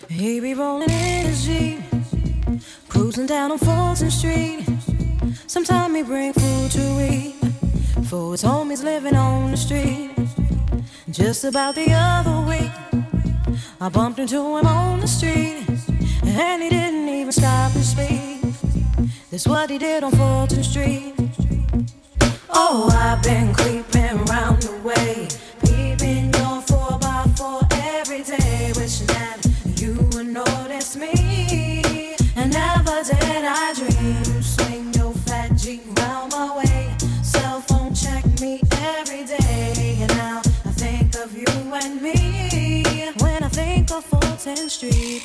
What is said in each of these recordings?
He be rolling in his Jeep, cruising down on Fulton Street. Sometime he bring food to eat for his homies living on the street. Just about the other week, I bumped into him on the street, and he didn't even stop to speak. That's what he did on Fulton Street. Oh, I've been creeping round the way, peeping your 4x4 every day, wishing that you would notice me. And never did I dream, swing your fat Jeep round my way, cell phone check me every day. And now I think of you and me when I think of Fulton Street.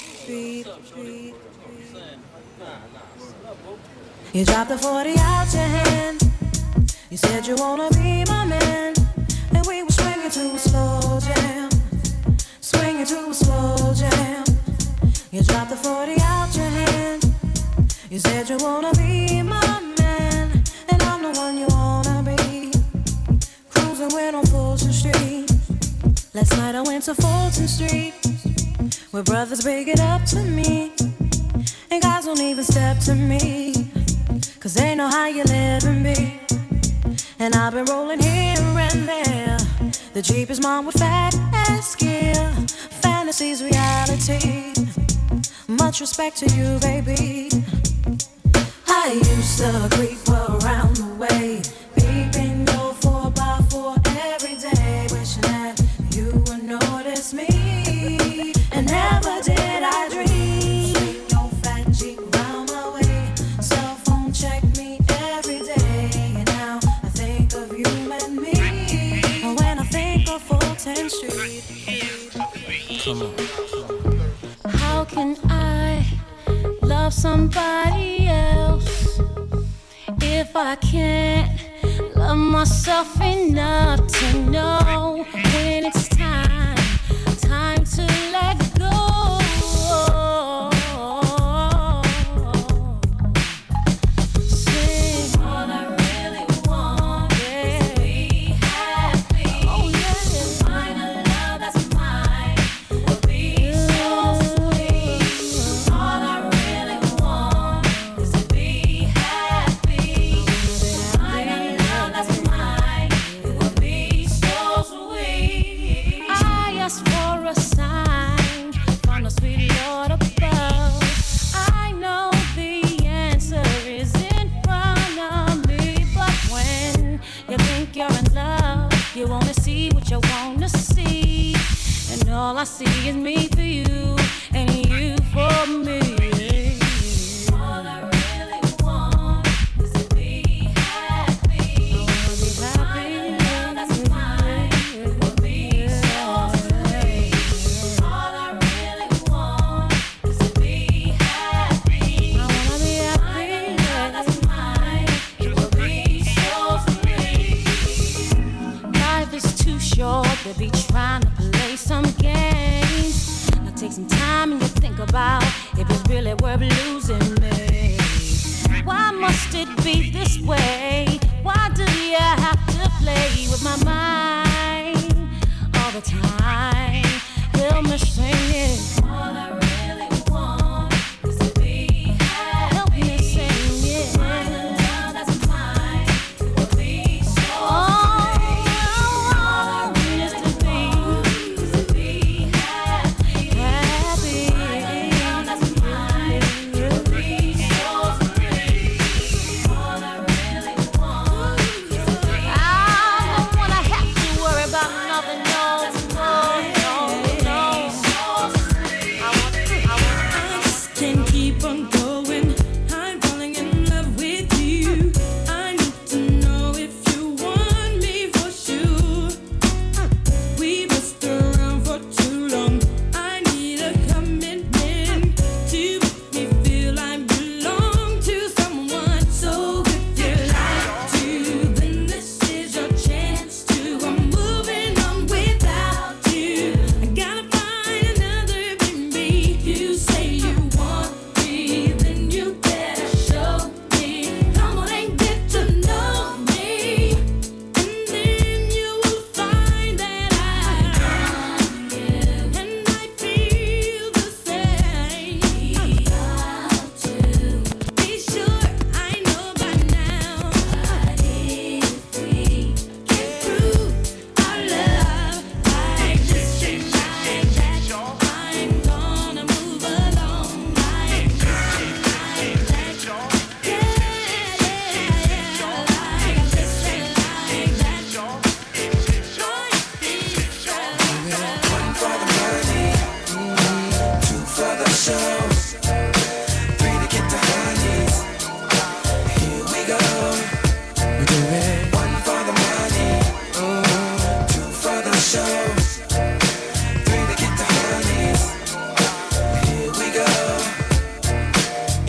You dropped the 40 out your hand. You said you wanna be my man, and we were swinging to a slow jam, swinging to a slow jam. You dropped the 40 out your hand. You said you wanna be my man, and I'm the one you wanna be. Cruising with on Fulton Street. Last night I went to Fulton Street, where brothers break it up to me, and guys don't even step to me, 'cause they know how you live and be. And I've been rolling here and there. The Jeep is mine with fat ass gear. Fantasies, reality. Much respect to you, baby. I used to creep around the way, peeping your 4x4 every day, wishing that you would notice me. And never did I dream, swing your fat Jeep round my way, cell phone check me every day. And now I think of you and me when I think of Fulton Street. Come on. How can I love somebody else if I can't love myself enough to know when it's time to let go? Sing. All I really want is to be happy. Oh yeah. Find a love that's mine will be so sweet. All I really want is to be happy. Find a love that's mine will be so sweet. I ask for a sign from the sweet Lord above. I know the answer is in front of me, but when you think you're in love, you only see what you wanna see, and all I see is me for you and you for me. All I really want is to be happy. Find a love that's mine will be so sweet. All I really want is to be happy. I wanna be happy. Find a love that's mine will be so sweet. Life is too short to be trying to play some games. Now take some time and you think about if it's really worth losing me. Why must it be this way? Why do you have to play with my mind all the time? Help me sing it. All I really want is to be happy. Help me sing it. Find a love that's mine will be so sweet. All I really is to be happy. Find a love that's mine will be so sweet. All I really want is to be happy. I don't wanna have to worry about nothing, no, no, no, no. I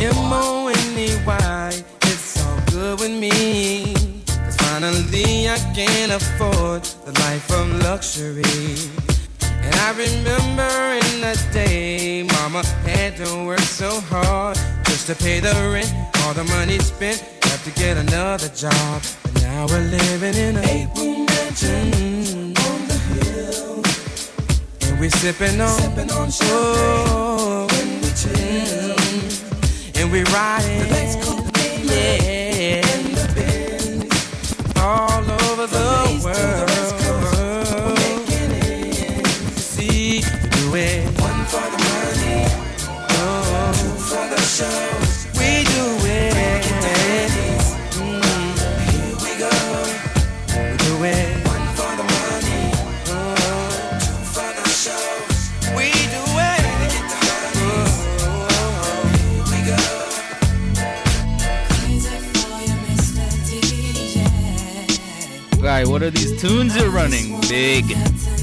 M-O-N-E-Y, it's all good with me. Cause finally I can afford the life of luxury. And I remember in the day, mama had to work so hard just to pay the rent. All the money spent, have to get another job. And now we're living in an 8-room mansion on the hill. And we're sipping on champagne when we chill. And we riding, yeah, in the Benz, all over the world. See, we do it. One for the money, two for the show. We do it. Here we go. We do it. One for the money, two for the show. We do it. Here we go. Guy, what are these tunes you're running? Big.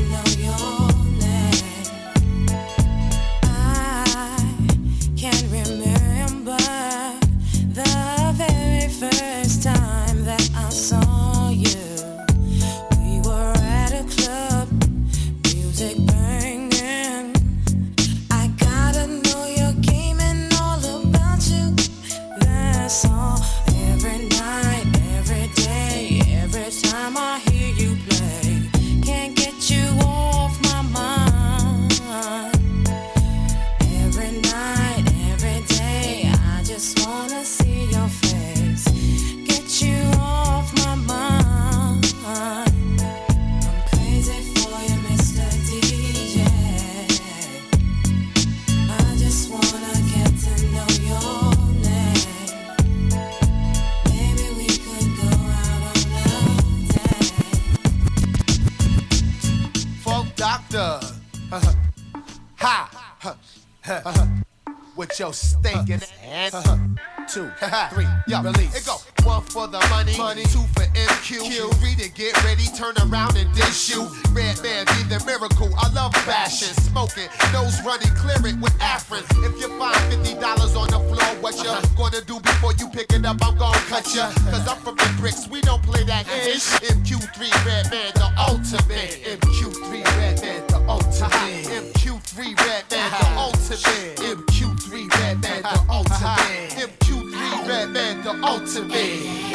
With your stinking ass. 2, 3, yo, release. It go 1 for the money, 2 for MQ. 3 to get ready, turn around and dish you. Red man be the miracle. I love fashion, smoking, nose running, clear it with Afrin. If you find $50 on the floor, what you gonna do before you pick it up? I'm gonna cut ya. Cause I'm from the bricks, we don't play that ish. MQ3 Red Man, the ultimate. MQ3 Red Man, the ultimate. MQ3 Red Man, the ultimate. MQ3 Red Man, the ultimate. MQ3 Red Man, the ultimate.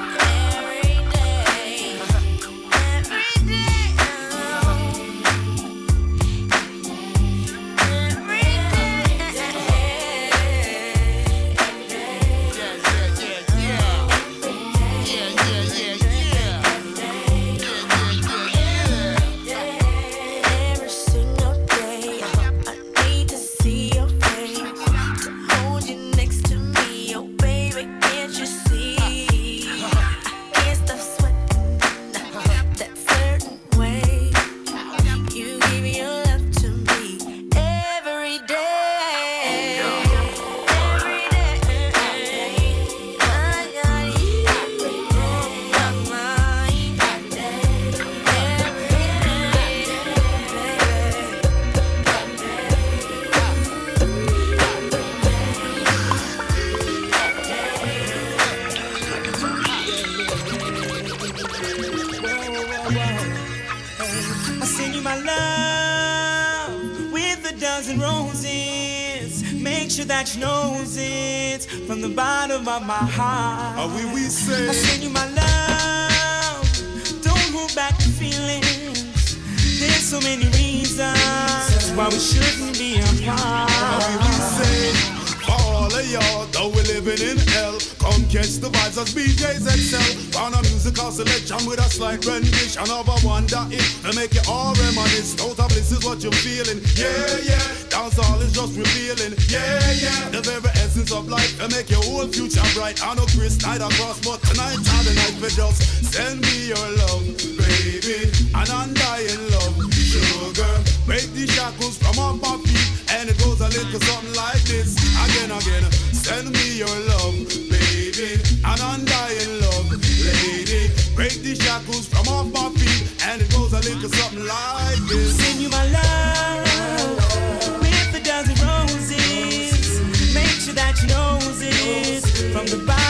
That knows it from the bottom of my heart. We say I send you my love. Don't hold back the feelings. There's so many reasons why we shouldn't be apart. We say for all of y'all, though we're living in hell, come catch the vibes as BJ's excel. Found a musical selection with a slight rendition of a wonder hit to make you all reminisce. Total bliss is what you're feeling. Yeah, yeah. Dancehall is just revealing. Yeah, yeah. The very essence of life to make your whole future bright. I know Chris night across, but tonight and the night we just send me your love, baby, an undying love. Sugar, break the shackles from off my feet, and it goes a little something like this. Again, send me your love, baby, an undying love. Lady, break the shackles from off my feet, and it goes a little something like this. Send you my love with a dozen roses. Make sure that you knows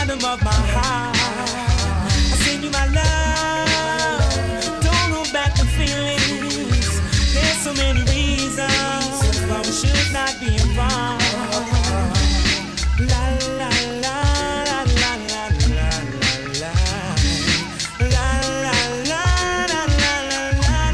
bottom of my heart. I send you my love. Don't hold back the feelings. There's so many reasons why we should not be apart. La la la la la la la la la la la la la la la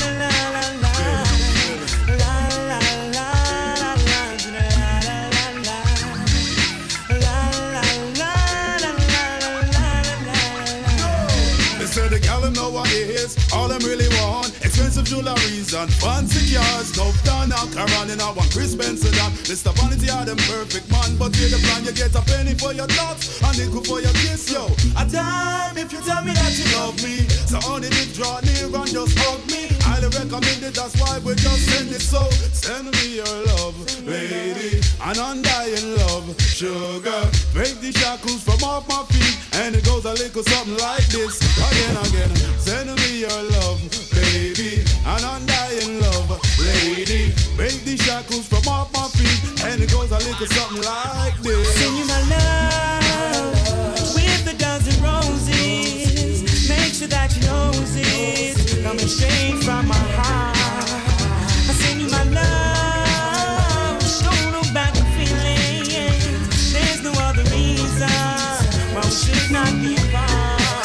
They say the gal know what it is, all them really want. Expensive jewelries and fancy cars. No done out around in one Chris Benson down. Mr. Vanity are them perfect man, but with the plan you get a penny for your thoughts, a nickel for your kiss, yo. A dime if you tell me that you love me. So only if draw near and just hug me. Highly recommend it, that's why we just send it. So send me your love, lady, an undying love, sugar. Break the shackles from off my feet, and it goes a little something like this. Again, again, send me your love, baby, an undying love, lady. Break the shackles from off my feet, and it goes a little something like this. Send you my love with a dozen roses. Make sure that you knows it, coming straight from my heart. I send you my love. Don't look back the feelings. There's no other reason why we should not be apart.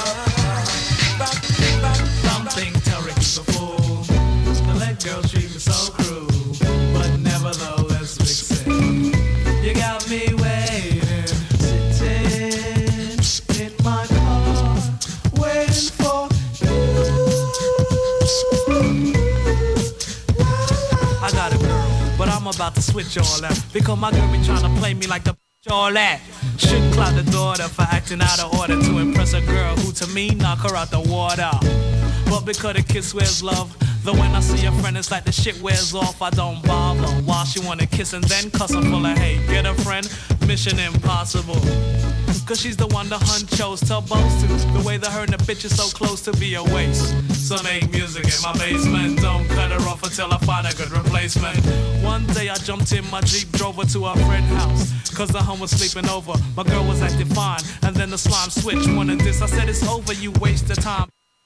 Something terrible. The let girls treat me so cruel, but nevertheless vixen. You got me waiting, sitting in my car, waiting for you. I got a girl, but I'm about to switch all that, because my girl be trying to play me like the all that. Should cloud the daughter for acting out of order to impress a girl who to me knock her out the water. But because the kiss wears love, though when I see a friend it's like the shit wears off, I don't bother. While she wanna kiss and then cuss her full of hate. Get a friend? Mission impossible. Cause she's the one the hun chose to boast to. The way that her and the bitch is so close to be a waste. So make music in my basement. Don't cut her off until I find a good replacement. One day I jumped in my Jeep, drove her to her friend's house. Cause the hun was sleeping over, my girl was acting fine. And then the slime switch, wanted this. I said it's over, you waste of time.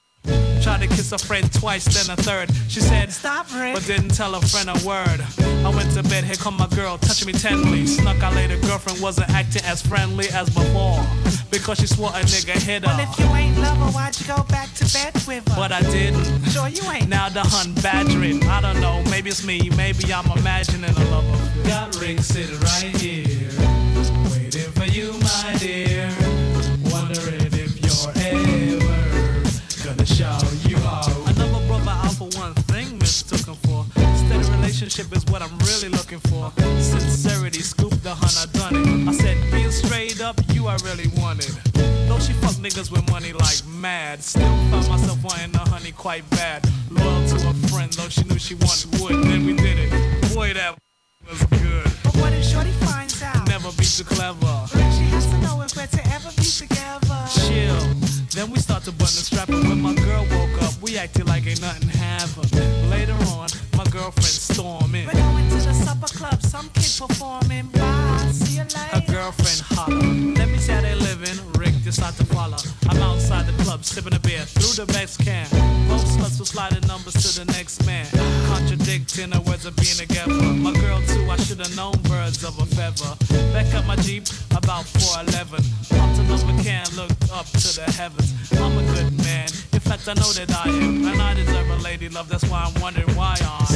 Tried to kiss a friend twice, then a third. She said, stop, Rick, but didn't tell a friend a word. I went to bed, here come my girl, touching me tenderly. Snuck out later, girlfriend wasn't acting as friendly as before, because she swore a nigga hit her. Well, if you ain't love her, why'd you go back to bed with her? But I didn't. Sure you ain't. Now the hun badgering. I don't know, maybe it's me, maybe I'm imagining a lover. Got Rick sitting right here, waiting for you, my dear. Wondering if you're ever gonna show you out. I never brought my out for one thing mistook him for. Steady relationship is what I'm really looking for. Sincerity, scoop the hun, I done it. I said, being straight up, you I really wanted. Though she fuck niggas with money like mad, still found myself wanting the honey quite bad. Loyal to a friend, though she knew she wanted wood. Then we did it. Boy, that was good. But what if Shorty finds out? Never be too clever. She has to know if we're to ever be together. Chill. Then we start to button the strap, and when my girl woke up, we acted like ain't nothing happened. Later on, my girlfriend stormed in. We're going to the supper club, some kid performing. Bye, see you later. Her girlfriend holler. Let me see how they living. Rick decide to follow. I'm outside the club, sipping a beer through the Bex can. Both sluts will slide the numbers to the next man. Contradicting the words of being together. My girl too, I should've known birds of a feather. Back up my Jeep, about 411. Popped another can, looked up to the heavens. I'm a good man, in fact I know that I am. And I deserve a lady love, that's why I'm wondering why I'm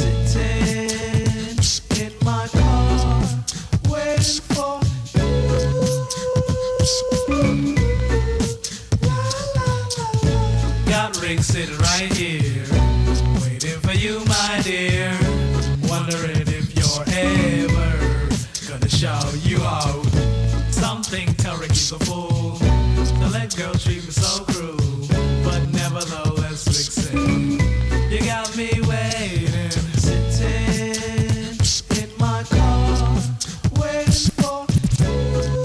sitting in my car, waiting for you. Got Rick sitting right here, waiting for you, my dear. Wondering if you're ever gonna show you out. Something Tariq a fool. The let girls treat me so cruel, but nevertheless vixen. You got me waiting, sitting in my car, waiting for you.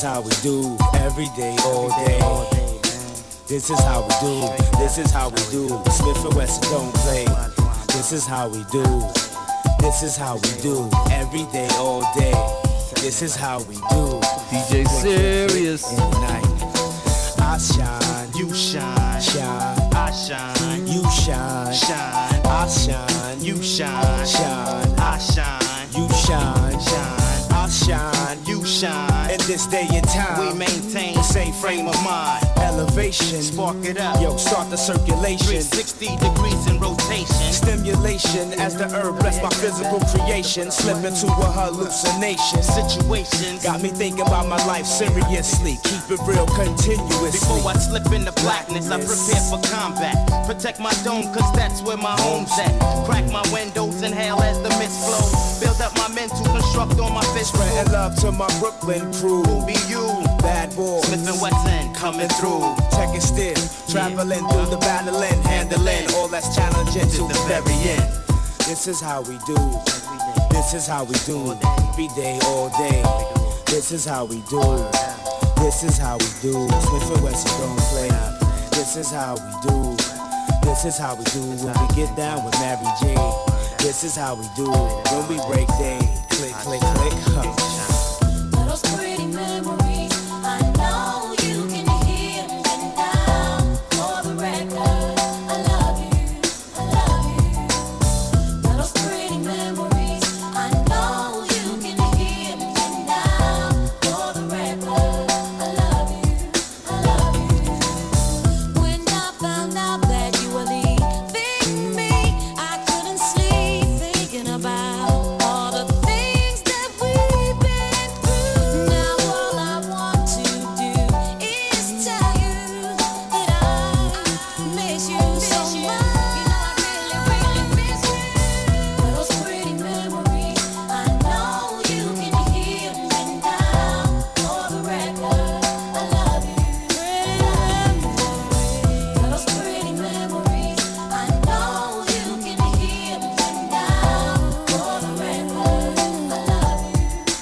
how we do every day, all day. This is how we do. This is how we do. Smith and Wesson don't play. This is how we do. This is how we do every day, all day. This is how we do. DJ Serious. I shine, you shine, shine. I shine, you shine, shine. I shine, you shine, shine. I shine, you shine, shine. I shine, you shine. In this day and time, we maintain the same frame of mind. Elevation, spark it up. Yo, start the circulation. 360 degrees in rotation. Stimulation as the herb bless my physical creation. Slip into a hallucination. Situations got me thinking about my life seriously. Keep it real continuously. Before I slip into blackness, I prepare for combat. Protect my dome, cause that's where my home's at. Crack my windows, inhale as the mist flows. Build up my mental, construct on my fist. Spreading love to my Brooklyn crew. Who be you? Bad boy. Smith and Wesson coming through. Check it still. Traveling through the battling, handling all that's challenging to the very end. This is how we do. This is how we do. Every day, all day. This is how we do. This is how we do. Smith and Wesson don't play. This is how we do. This is how we do when we get down with Mary J. This is how we do when we break day. Click, click, click. Those pretty memories, I know you can hear them now. For the record, I love you, I love you. Those pretty memories, I know you can hear them now. For the record, I love you, I love you. When I found out that you were leaving me, I couldn't sleep thinking about all the things that we've been through. Now all I want to do is tell you that I miss you so much. You know I really, really miss you. Those pretty memories, I know you can hear them now. For the record, I love you. Pretty memories. Those pretty memories, I know you can hear them now. For the record, I love you.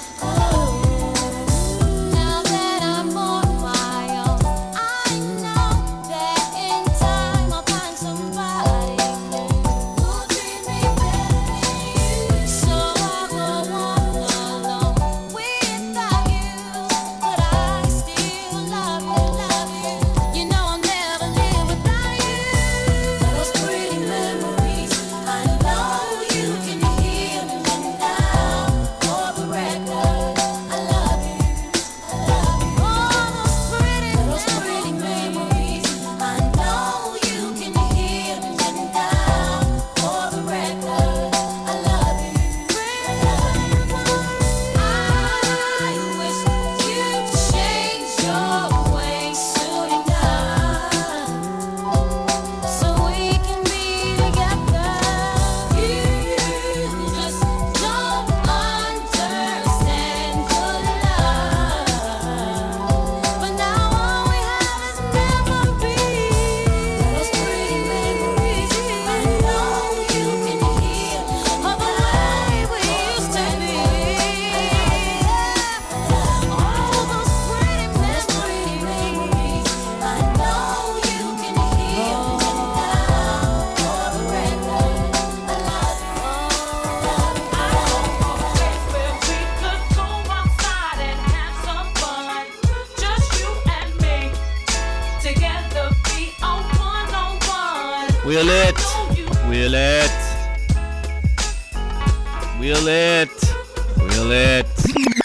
Now that I'm on my own, I know that in time I'll find somebody new who'll treat me better than you. So I'll go on alone without you, but I still love you, love you. You know I'll never live without you. Those pretty memories, I know you can hear them now. For the record, I love you, I love you. Those pretty memories, I know you can hear them now. For the record, I love you, I love you. I wish you'd change your ways soon enough, so we can be together. You just don't understand good love. But now all we have is memories. Those pretty memories, I know you can hear of the way we used to be. All those pretty memories, I know you can hear them now. For the record, I love you, I love you. Where we could go outside and have some fun. Just you and me. Together be a one-on-one. Wheel it. Wheel it. Wheel it. Wheel it.